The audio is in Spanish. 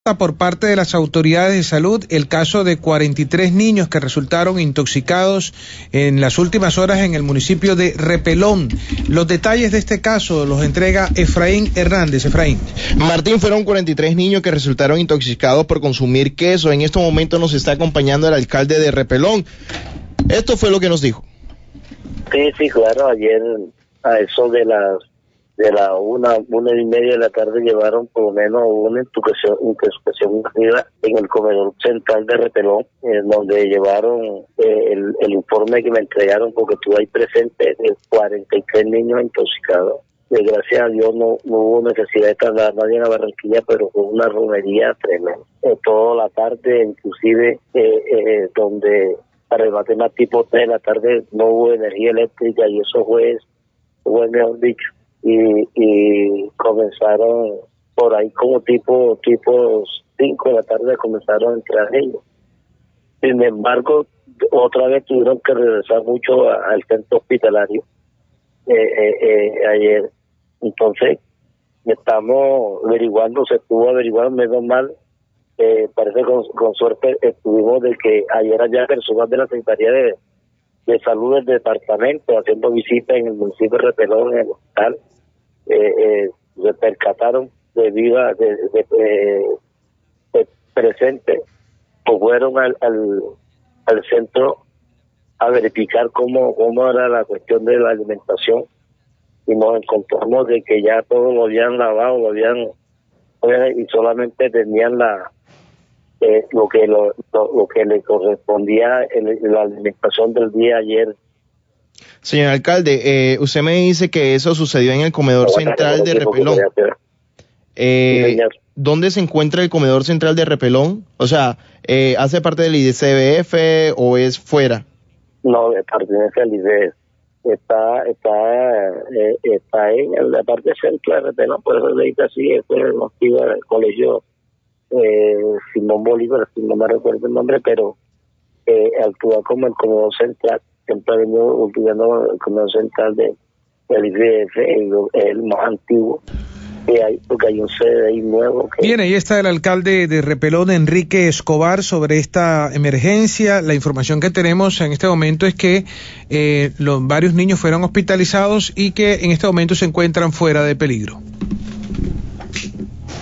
alerta por parte de las autoridades de salud el caso de 43 niños que resultaron intoxicados en las últimas horas en el municipio de Repelón. Los detalles de este caso los entrega Efraín Hernández. Efraín. Martín, fueron 43 niños que resultaron intoxicados por consumir queso. En este momento nos está acompañando el alcalde de Repelón. Esto fue lo que nos dijo. Sí, claro, ayer a eso de la 1:30 de la tarde llevaron por lo menos una intoxicación en el comedor central de Repelón, donde llevaron el informe que me entregaron, porque estuve ahí presente, de 43 niños intoxicados. Gracias a Dios no hubo necesidad de trasladar a nadie a Barranquilla, pero fue una romería tremenda. Toda la tarde, inclusive donde para el matemático tipo 3 de la tarde no hubo energía eléctrica, y eso fue mejor dicho. Y comenzaron por ahí como tipo 5 de la tarde comenzaron a entrar ellos. Sin embargo, otra vez tuvieron que regresar mucho al centro hospitalario ayer. Entonces, estamos averiguando, se estuvo averiguando, menos mal, parece con suerte estuvimos de que ayer allá personas de la Secretaría de Salud del departamento haciendo visitas en el municipio de Repelón, en el hospital, se percataron de presente, pues fueron al centro a verificar cómo era la cuestión de la alimentación, y nos encontramos de que ya todo lo habían lavado, y solamente tenían lo que le correspondía en la alimentación del día ayer. Señor alcalde, usted me dice que eso sucedió en el comedor central de Repelón. ¿Dónde se encuentra el comedor central de Repelón? O sea, ¿hace parte del IDCBF o es fuera? No, pertenece al IDCBF. Está en la parte central de Repelón, por eso le dice así, es el motivo del colegio Simón Bolívar, si no me recuerdo el nombre, pero actúa como el comedor central. Siempre ha venido utilizando el comedor central del IDF, el más antiguo que hay, porque hay un sede ahí nuevo. Bien, ahí está el alcalde de Repelón, Enrique Escobar, sobre esta emergencia. La información que tenemos en este momento es que varios niños fueron hospitalizados y que en este momento se encuentran fuera de peligro.